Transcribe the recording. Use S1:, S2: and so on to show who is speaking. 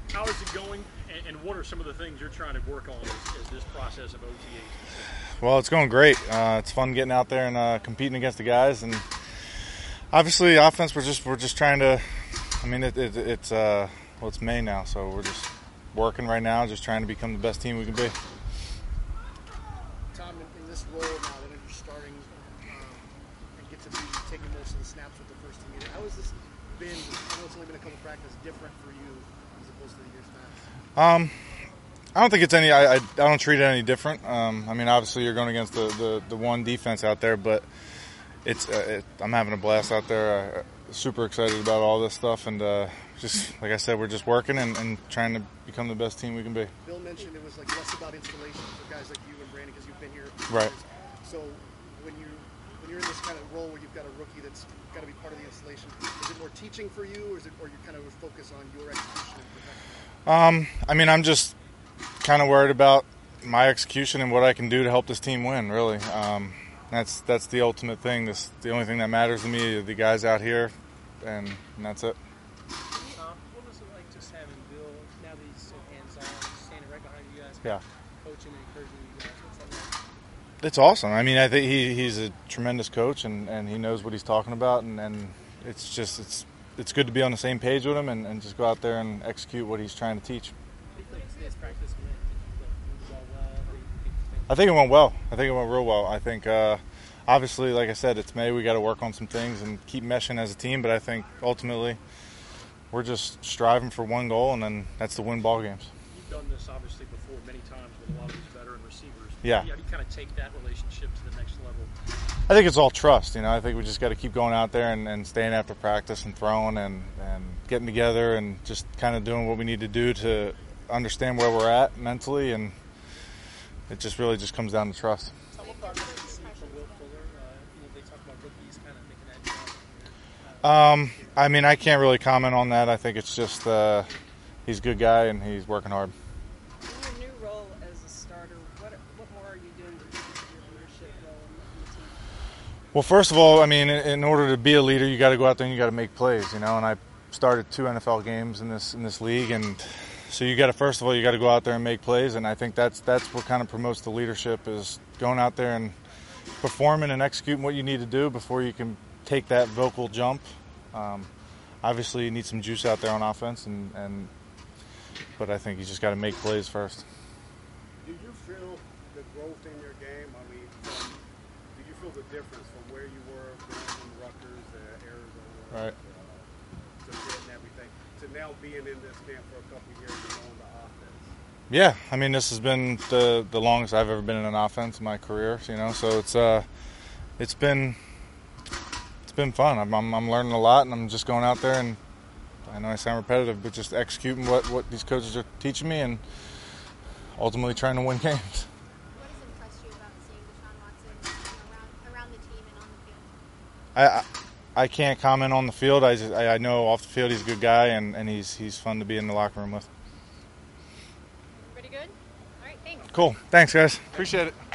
S1: How is it going, and what are some of the things you're trying to work on as this process of OTAs?
S2: Well, it's going great. It's fun getting out there and competing against the guys, and obviously offense. We're just trying to. I mean, it's it's May now, so we're just working right now, just trying to become the best team we can be.
S3: Tom, in this role now that you're starting and get to be taking most of the snaps with the first team, how has this been? I know it's only been a couple practices, different for you as opposed to the years past.
S2: I don't think it's any. I don't treat it any different. I mean, obviously you're going against the one defense out there, but I'm having a blast out there. Super excited about all this stuff, and just like I said, we're just working and trying to become the best team we can be.
S3: Bill mentioned it was like less about installation for guys like you and Brandon because you've been here.
S2: Right.
S3: So when you're in this kind of role where you've got a rookie that's got to be part of the installation, is it more teaching for you, or you kind of focus on your execution and perfection?
S2: I mean, I'm just kind of worried about my execution and what I can do to help this team win. Really, that's the ultimate thing. The only thing that matters to me are the guys out here, and that's it.
S4: What was it like just having Bill, now that he's so hands-on, standing right behind you guys,
S2: Yeah.
S4: coaching and encouraging you guys? What's that like?
S2: It's awesome. I mean, I think he's a tremendous coach, and he knows what he's talking about, and it's just it's good to be on the same page with him and just go out there and execute what he's trying to teach.
S4: How do you think today's practice went? Did you go well? What do you think?
S2: I think it went well. I think it went real well. I think obviously, like I said, it's May. We got to work on some things and keep meshing as a team, but I think ultimately we're just striving for one goal, and then that's to win ball games.
S1: You've done this obviously before many times with a lot of these veteran receivers.
S2: Yeah.
S1: How do you kind of take that relationship to the next level?
S2: I think it's all trust. I think we just got to keep going out there and staying after practice and throwing and getting together and just kind of doing what we need to do to understand where we're at mentally, and it just really just comes down to trust.
S4: What progress did you see from Will Fuller? They talk about rookies kind of making that jump.
S2: I mean, I can't really comment on that. I think it's just he's a good guy and he's working hard.
S5: In your new role as a starter, what more are you doing to keep your leadership role in the team?
S2: Well, first of all, I mean, in order to be a leader, you got to go out there and you got to make plays, And I started 2 NFL games in this league, and so you got to first of all you got to go out there and make plays, and I think that's what kind of promotes the leadership is going out there and performing and executing what you need to do before you can take that vocal jump. Obviously, you need some juice out there on offense, but I think you just got to make plays first.
S6: Do you feel the growth in your game? I mean, do you feel the difference from where you were in Rutgers, Arizona,
S2: Right.
S6: To Pitt and everything, to now being in this camp for a couple of years and knowing the offense?
S2: Yeah, I mean, this has been the longest I've ever been in an offense in my career, so it's been fun. I'm learning a lot, and I'm just going out there, and I know I sound repetitive, but just executing what these coaches are teaching me and ultimately trying to win games.
S7: What has impressed you about seeing Deshaun Watson around the team and on the field?
S2: I can't comment on the field. I know off the field he's a good guy, and he's fun to be in the locker room with.
S7: Pretty good? All right, thanks.
S2: Cool. Thanks, guys. Appreciate it.